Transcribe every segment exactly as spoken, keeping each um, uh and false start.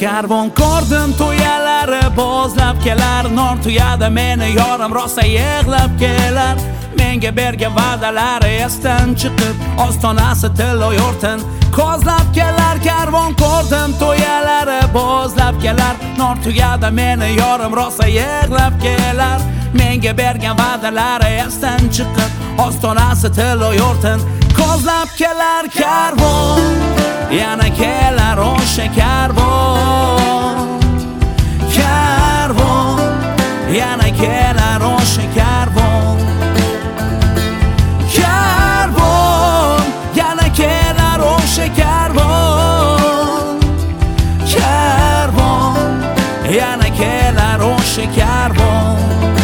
Karvon ko'rdim to'yalari bozlab kelar, non tuyada meni yorim rosa yig'lab kelar. Menga bergan va'dalari esdan chiqib, ostonasi tilla yo'rtin kozlab kelar. Karvon ko'rdim to'yalari bozlab kelar, non tuyada meni yorim rosa yig'lab kelar. Menga bergan va'dalari esdan chiqib, ostonasi tilla yo'rtin kozlab kelar. Karvon yana kelar o'sha karvon, karvon yana kelar o'sha karvon, karvon yana kelar o'sha karvon, karvon yana kelar o'sha karvon.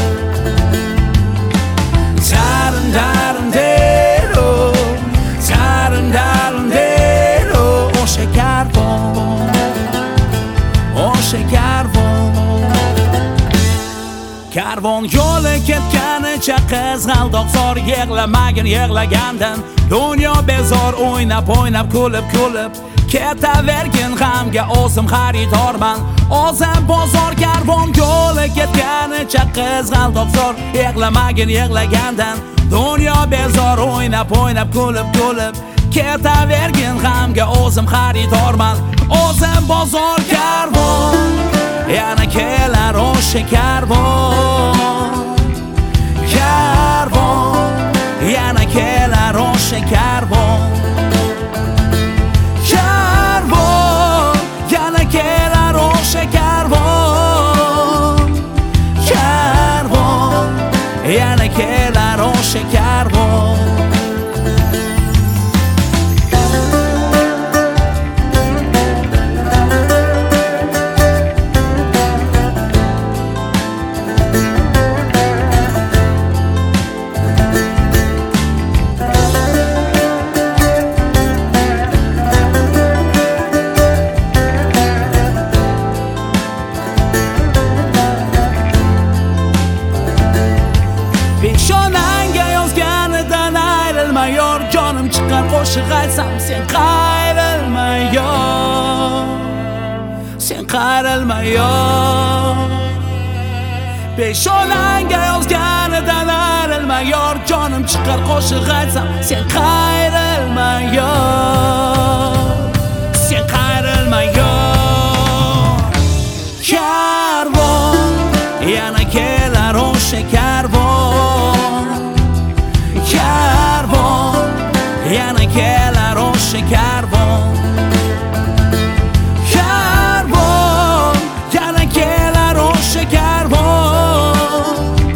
Tarin darin dero, tarin darin dero, o'sha karvon, o'sha karvon. Karvon yo'li ketganicha qizg'aldoqzor, yig'lamagin yig'lagandan dunyo bezor. O'ynab o'ynab kulib kulib ketavergin g'amga, o'zim xaridorman o'zim bozor. Karvon yo'li ketganicha qizg'aldoqzor, yig'lamagin yig'lagandan dunyo bezor. O'ynab o'ynab kulib kulib ketavergin g'amga, o'zim xaridorman o'zim bozor. Karvon yana kelar o'sha karvon, karvon yana kelar o'sha karvon, karvon yana kelar o'sha karvon, karvon yana kelar o'sha karvon. Peshonangga yozganidan ayrilma yor, jonim chiqqan qo'shiq aytsam sen qayrilma yor, sen qayrilma yor. Peshonangga yozganidan ayrilma yor, jonim chiqqan qo'shiq aytsam sen qayrilma yor, sen qayrilma yor. Karvon yana kelar o'sha karvon, karvon yana kelar o'sha karvon, karvon yana kelar o'sha karvon,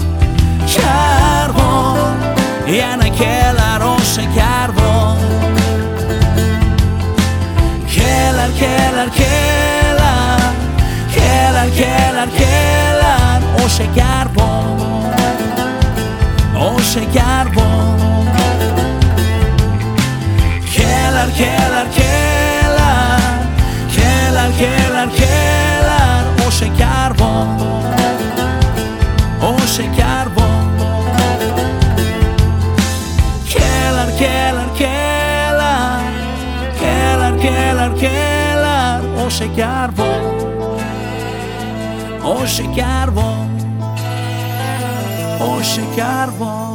karvon yana kelar o'sha karvon. Kelar kelar kelar, kelar kelar kelar o'sha karvon, o'sha karvon. Kelar kelar kelar, kelar kelar kelar o'sha karvon, o'sha karvon. Kelar kelar kelar, kelar kelar kelar o'sha karvon, o'sha karvon, o'sha karvon.